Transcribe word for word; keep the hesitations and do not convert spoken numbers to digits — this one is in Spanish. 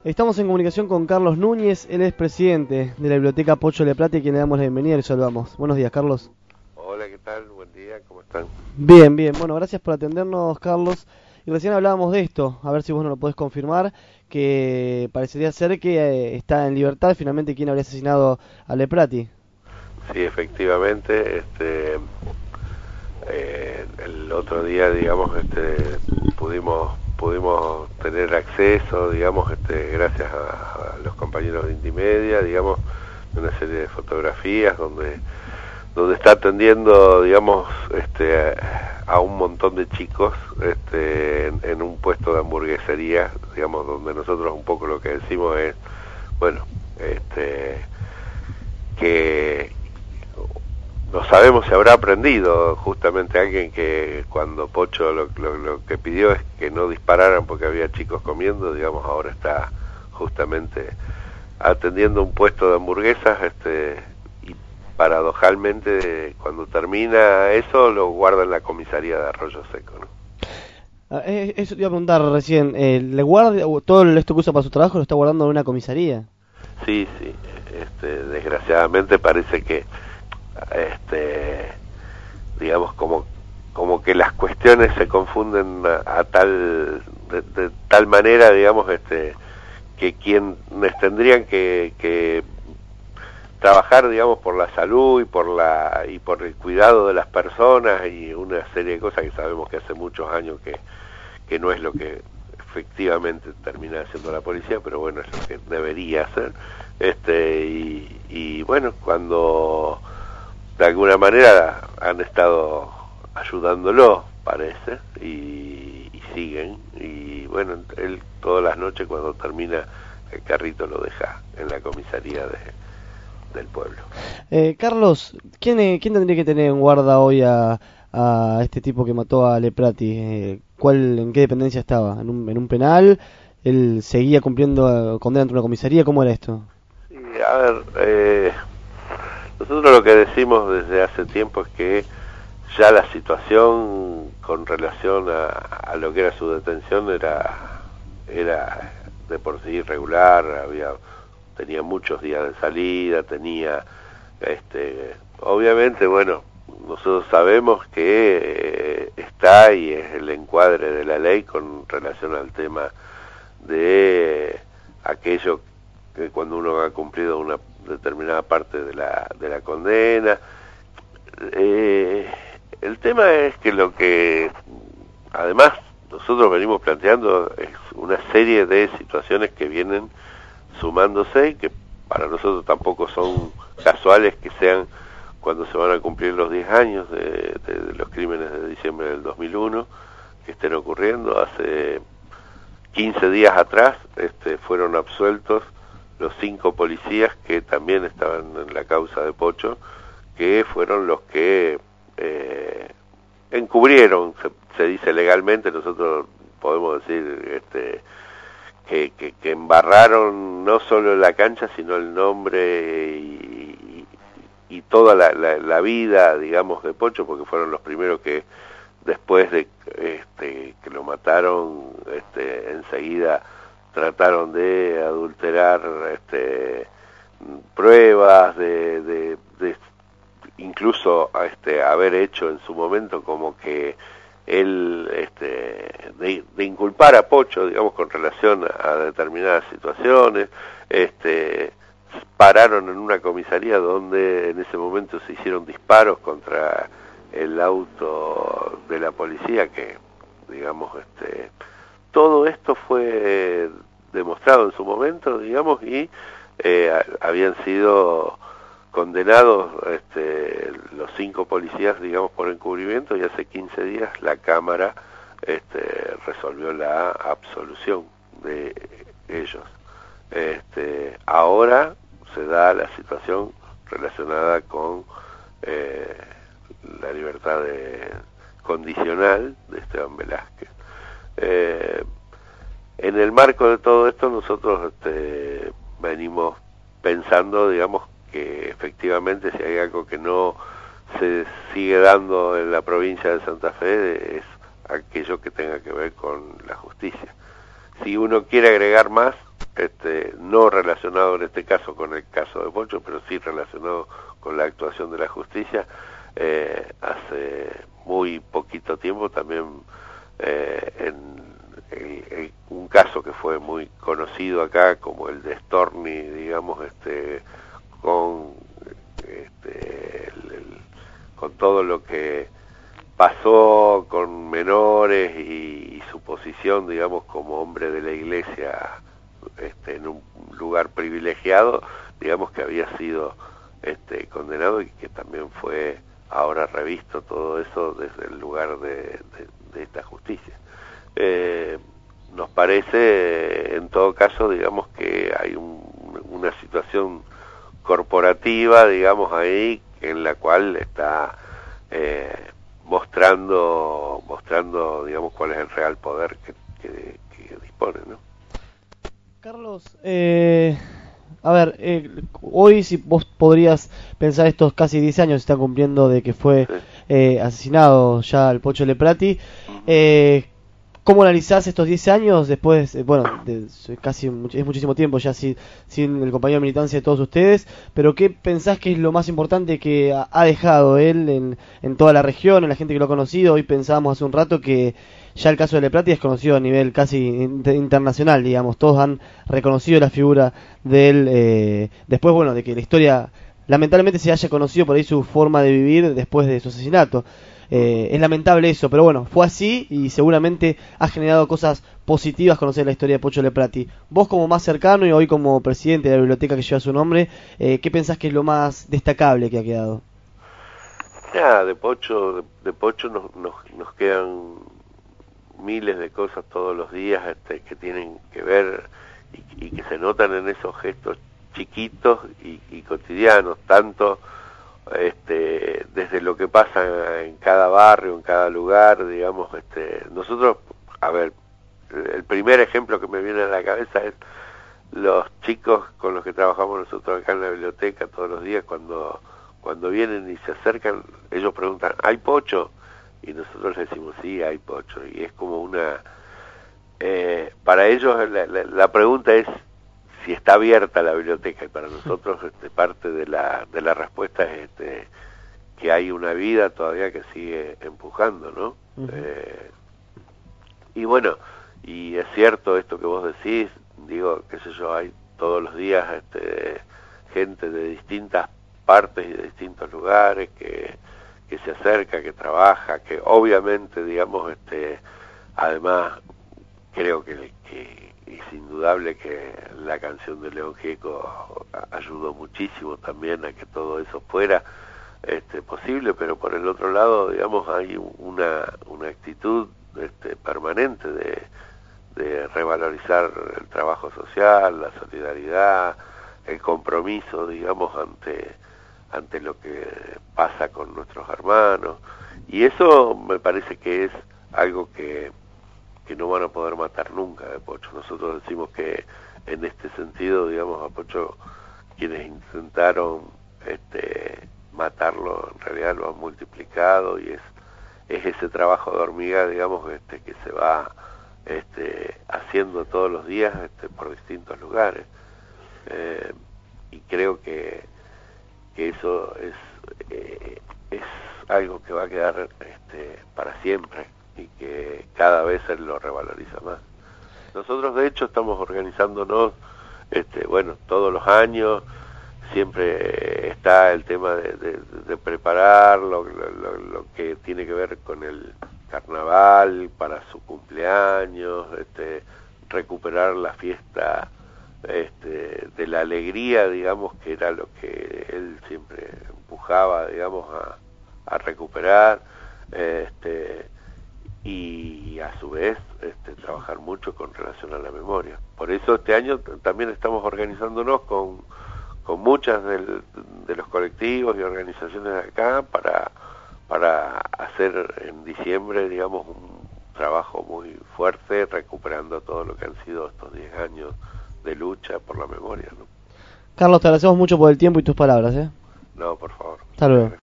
Estamos en comunicación con Carlos Núñez, él es presidente de la Biblioteca Pocho Leprati, a quien le damos la bienvenida y le saludamos. Buenos días, Carlos. Hola, ¿qué tal? Buen día, ¿cómo están? Bien, bien. Bueno, gracias por atendernos, Carlos. Y recién hablábamos de esto, a ver si vos nos lo podés confirmar, que parecería ser que eh, está en libertad finalmente quien habría asesinado a Leprati. Sí, efectivamente, este, eh, el otro día, digamos, este, pudimos pudimos tener acceso, digamos, este, gracias a, a los compañeros de Intimedia, digamos, de una serie de fotografías donde donde está atendiendo, digamos, este, a un montón de chicos, este, en, en un puesto de hamburguesería, digamos, donde nosotros un poco lo que decimos es, bueno, este, que no sabemos si habrá aprendido justamente alguien que cuando Pocho lo, lo, lo que pidió es que no dispararan porque había chicos comiendo, digamos, ahora está justamente atendiendo un puesto de hamburguesas, este, y paradojalmente cuando termina eso lo guarda en la comisaría de Arroyo Seco, ¿no? Ah, eh, eso te iba a preguntar recién, eh, ¿le guarda todo esto que usa para su trabajo lo está guardando en una comisaría? Sí, sí, este, desgraciadamente parece que este digamos como como que las cuestiones se confunden a, a tal de, de tal manera, digamos, este que quienes tendrían que, que trabajar, digamos, por la salud y por la y por el cuidado de las personas y una serie de cosas que sabemos que hace muchos años que que no es lo que efectivamente termina haciendo la policía, pero bueno, es lo que debería hacer, este y, y bueno, cuando de alguna manera han estado ayudándolo, parece, y, y siguen, y bueno, él todas las noches cuando termina el carrito lo deja en la comisaría de, del pueblo. Eh, Carlos, ¿quién, eh, ¿quién tendría que tener en guarda hoy a, a este tipo que mató a Leprati? Eh, ¿cuál, ¿En qué dependencia estaba? ¿En un, en un penal? ¿Él seguía cumpliendo eh, condena ante una comisaría? ¿Cómo era esto? Sí, a ver, eh, nosotros lo que decimos desde hace tiempo es que ya la situación con relación a, a lo que era su detención era era de por sí irregular, había tenía muchos días de salida, tenía este obviamente, bueno, nosotros sabemos que eh, está y es el encuadre de la ley con relación al tema de aquello que cuando uno ha cumplido una determinada parte de la de la condena. Eh, el tema es que lo que además nosotros venimos planteando es una serie de situaciones que vienen sumándose y que para nosotros tampoco son casuales que sean cuando se van a cumplir los diez años de, de, de los crímenes de diciembre del dos mil uno que estén ocurriendo. Hace quince días atrás este, fueron absueltos los cinco policías que también estaban en la causa de Pocho, que fueron los que eh, encubrieron, se, se dice legalmente, nosotros podemos decir este, que, que, que embarraron no solo la cancha, sino el nombre y, y, y toda la, la, la vida, digamos, de Pocho, porque fueron los primeros que después de este, que lo mataron, este, enseguida trataron de adulterar este, pruebas, de, de, de incluso este, haber hecho en su momento como que él, este, de, de inculpar a Pocho, digamos, con relación a, a determinadas situaciones, este, pararon en una comisaría donde en ese momento se hicieron disparos contra el auto de la policía, que, digamos, este, todo esto fue demostrado en su momento, digamos, y eh, habían sido condenados este, los cinco policías, digamos, por encubrimiento, y hace quince días la Cámara este, resolvió la absolución de ellos. Este, ahora se da la situación relacionada con eh, la libertad de, condicional de Esteban Velázquez. Eh, en el marco de todo esto nosotros este, venimos pensando, digamos, que efectivamente si hay algo que no se sigue dando en la provincia de Santa Fe es aquello que tenga que ver con la justicia. si uno quiere agregar más, este, no relacionado en este caso con el caso de Pocho, pero sí relacionado con la actuación de la justicia, eh, hace muy poquito tiempo también eh, en el, el, un caso que fue muy conocido acá como el de Storni, digamos, este, con este, el, el, con todo lo que pasó con menores y, y su posición, digamos, como hombre de la iglesia, este, en un lugar privilegiado, digamos que había sido este, condenado y que también fue ahora revisto todo eso desde el lugar de, de, de esta justicia. Eh, nos parece, en todo caso, digamos que hay un, una situación corporativa, digamos, ahí, en la cual está eh, mostrando, mostrando, digamos, cuál es el real poder que, que, que dispone, ¿no? Carlos, eh, a ver, eh, hoy si vos podrías pensar estos casi diez años que están cumpliendo de que fue Sí. eh, asesinado ya el Pocho Leprati, eh, ¿cómo analizás estos diez años después, eh, bueno, de, casi much- es muchísimo tiempo ya sin, sin el compañero de militancia de todos ustedes, pero qué pensás que es lo más importante que ha, ha dejado él en, en toda la región, en la gente que lo ha conocido? Hoy pensábamos hace un rato que ya el caso de Leprati es conocido a nivel casi inter- internacional, digamos, todos han reconocido la figura de él, eh, después, bueno, de que la historia lamentablemente se haya conocido por ahí su forma de vivir después de su asesinato. Eh, es lamentable eso, pero bueno, fue así y seguramente ha generado cosas positivas conocer la historia de Pocho Leprati. Vos como más cercano y hoy como presidente de la biblioteca que lleva su nombre, eh, ¿qué pensás que es lo más destacable que ha quedado? Ya, de Pocho, de, de Pocho nos, nos, nos quedan miles de cosas todos los días este, que tienen que ver y, y que se notan en esos gestos chiquitos y, y cotidianos, tanto este, desde lo que pasa en cada barrio, en cada lugar, digamos, este, nosotros, a ver, el primer ejemplo que me viene a la cabeza es los chicos con los que trabajamos nosotros acá en la biblioteca todos los días, cuando, cuando vienen y se acercan, ellos preguntan, ¿hay Pocho? Y nosotros les decimos, sí, hay Pocho, y es como una... Eh, para ellos la, la, la pregunta es si está abierta la biblioteca, y para nosotros este, parte de la, de la respuesta es este, que hay una vida todavía que sigue empujando, ¿no? Uh-huh. Eh, y bueno, y es cierto esto que vos decís, digo, qué sé yo, hay todos los días este, gente de distintas partes y de distintos lugares que, que se acerca, que trabaja, que obviamente, digamos, este, además creo que, que es indudable que la canción de León Gieco ayudó muchísimo también a que todo eso fuera este, posible, pero por el otro lado, digamos, hay una, una actitud este, permanente de, de revalorizar el trabajo social, la solidaridad, el compromiso, digamos, ante, ante lo que pasa con nuestros hermanos, y eso me parece que es algo que que no van a poder matar nunca de Pocho. Nosotros decimos que en este sentido, digamos, a Pocho, quienes intentaron este, matarlo, en realidad lo han multiplicado, y es, es ese trabajo de hormiga, digamos, este, que se va este, haciendo todos los días este, por distintos lugares. Eh, y creo que, que eso es, eh, es algo que va a quedar este, para siempre, y que cada vez él lo revaloriza más. Nosotros de hecho estamos organizándonos, este, bueno, todos los años, siempre está el tema de, de, de preparar lo, lo, lo que tiene que ver con el carnaval para su cumpleaños, este, recuperar la fiesta este, de la alegría, digamos, que era lo que él siempre empujaba, digamos, a, a recuperar, este, y a su vez este, trabajar mucho con relación a la memoria. Por eso este año también estamos organizándonos con, con muchas del, de los colectivos y organizaciones de acá para, para hacer en diciembre, digamos, un trabajo muy fuerte recuperando todo lo que han sido estos diez años de lucha por la memoria, ¿no? Carlos, te agradecemos mucho por el tiempo y tus palabras, ¿eh? No, por favor. Hasta luego.